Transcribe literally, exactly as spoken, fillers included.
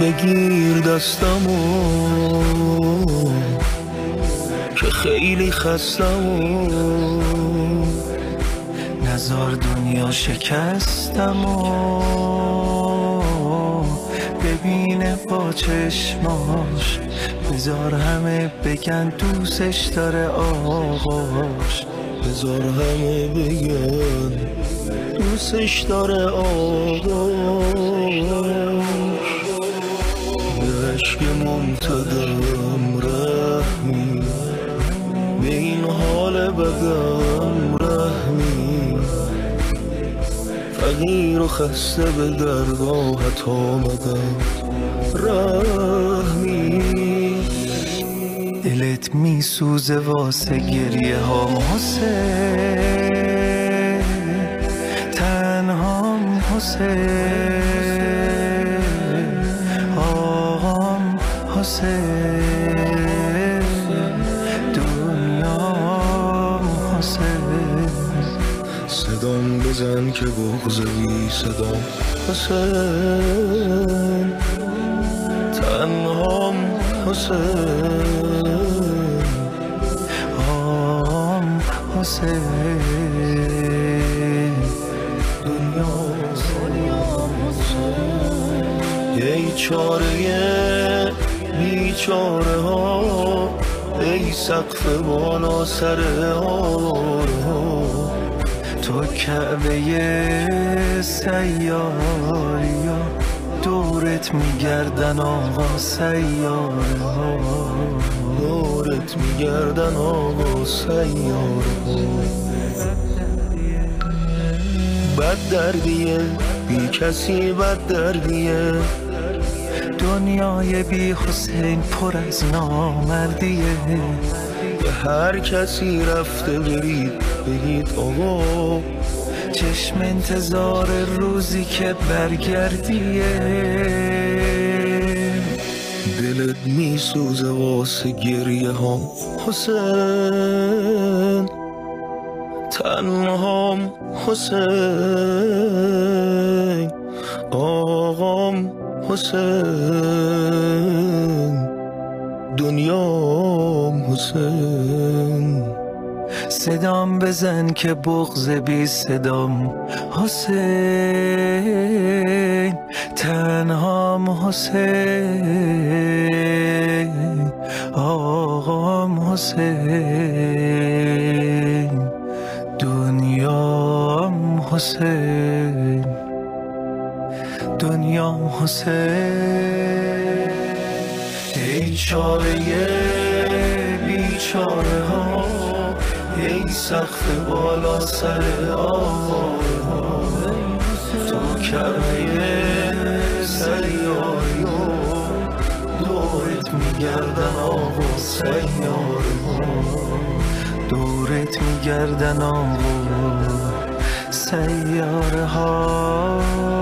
بگیر دستمو که خیلی خستمو، نزار دنیا شکستمو ببینه با چشماش، بذار همه بگن دوستش داره آقاش، بذار همه بگن دوستش داره آقاش. به عشق ممتدم رحمی، به این حال بدم رحمی، فقیر و خسته به درگاهت آمدم رحمی. دلت میسوزه واسه گریه هام حسین، تنهام حسین، آقام حسین، دنیام حسین. صدام بزن که بغضی صدام حسین، تنهام حسین، آقام حسین، دنیام حسین. ای چاره بیچاره ها، ای سقف بالا سر هاره ها، تو کعبه سیاریا، دورت میگردن آقا سیاره ها، دورت میگردن آقا سیاره ها. بد دردیه بی کسی، بد دردیه دنیای بی حسین، پر از نامردیه. به هر کسی رفته برید بگید آقا، چشم انتظار روزی که برگردیه. دلت میسوزه واسه گریه ها حسین، تنهام حسین، آقام حسین، دنیام حسین. صدام بزن که بغض بی صدام حسین، تنهام حسین، آقام حسین، دنیام حسین، دنیام حسین. ای چاره بیچاره ها، ای سقف بالا سر آواره ها، تو کعبه سیاری ها، دورت میگردن آقا سیاره ها، دورت میگردن آقا سیاره ها.